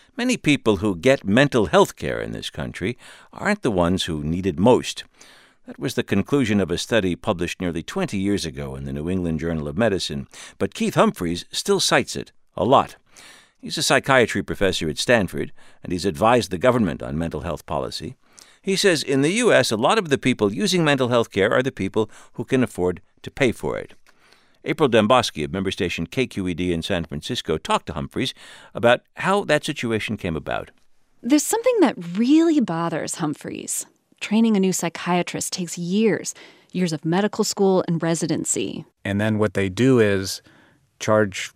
Many people who get mental health care in this country aren't the ones who need it most. That was the conclusion of a study published nearly 20 years ago in the New England Journal of Medicine, but Keith Humphreys still cites it a lot. He's a psychiatry professor at Stanford, and he's advised the government on mental health policy. He says in the U.S., a lot of the people using mental health care are the people who can afford to pay for it. April Dembosky of member station KQED in San Francisco talked to Humphreys about how that situation came about. There's something that really bothers Humphreys. Training a new psychiatrist takes years of medical school and residency. And then what they do is charge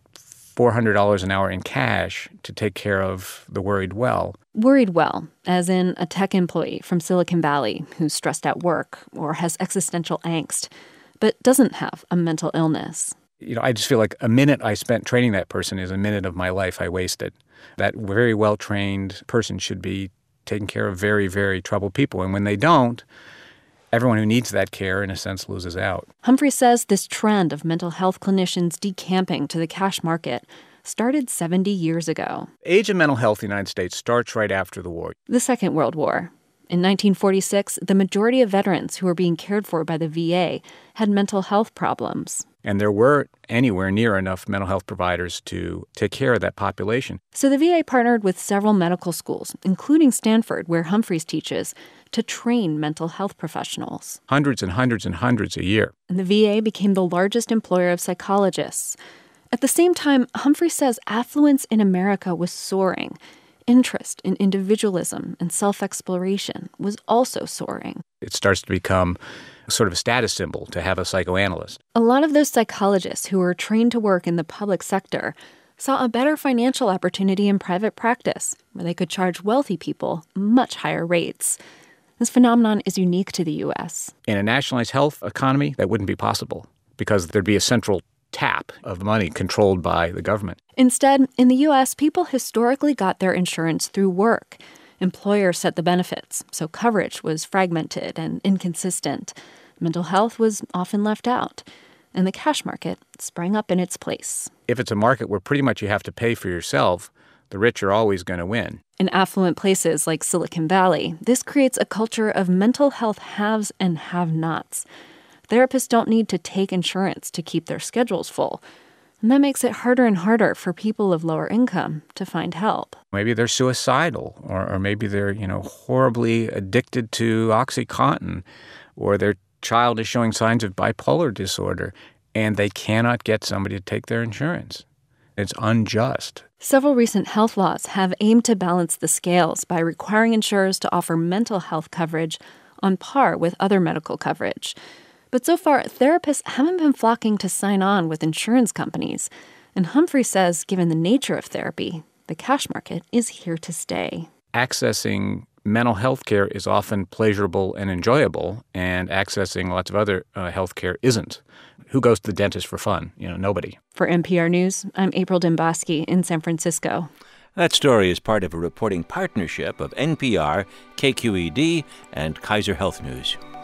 $400 an hour in cash to take care of the worried well. Worried well, as in a tech employee from Silicon Valley who's stressed at work or has existential angst, but doesn't have a mental illness. I just feel like a minute I spent training that person is a minute of my life I wasted. That very well-trained person should be taking care of very, very troubled people. And when they don't, everyone who needs that care, in a sense, loses out. Humphrey says this trend of mental health clinicians decamping to the cash market started 70 years ago. Age of mental health in the United States starts right after the war. The Second World War. In 1946, the majority of veterans who were being cared for by the VA had mental health problems. And there weren't anywhere near enough mental health providers to take care of that population. So the VA partnered with several medical schools, including Stanford, where Humphreys teaches, to train mental health professionals. Hundreds and hundreds and hundreds a year. And the VA became the largest employer of psychologists. At the same time, Humphrey says affluence in America was soaring. Interest in individualism and self-exploration was also soaring. It starts to become sort of a status symbol to have a psychoanalyst. A lot of those psychologists who were trained to work in the public sector saw a better financial opportunity in private practice, where they could charge wealthy people much higher rates. This phenomenon is unique to the U.S. In a nationalized health economy, that wouldn't be possible because there'd be a central tap of money controlled by the government. Instead, in the U.S., people historically got their insurance through work. Employers set the benefits, so coverage was fragmented and inconsistent. Mental health was often left out, and the cash market sprang up in its place. If it's a market where pretty much you have to pay for yourself, the rich are always going to win. In affluent places like Silicon Valley, this creates a culture of mental health haves and have-nots. Therapists don't need to take insurance to keep their schedules full. And that makes it harder and harder for people of lower income to find help. Maybe they're suicidal, or maybe they're, horribly addicted to OxyContin, or their child is showing signs of bipolar disorder, and they cannot get somebody to take their insurance. It's unjust. Several recent health laws have aimed to balance the scales by requiring insurers to offer mental health coverage on par with other medical coverage. But so far, therapists haven't been flocking to sign on with insurance companies. And Humphrey says, given the nature of therapy, the cash market is here to stay. Accessing mental health care is often pleasurable and enjoyable, and accessing lots of other health care isn't. Who goes to the dentist for fun? Nobody. For NPR News, I'm April Dembosky in San Francisco. That story is part of a reporting partnership of NPR, KQED, and Kaiser Health News.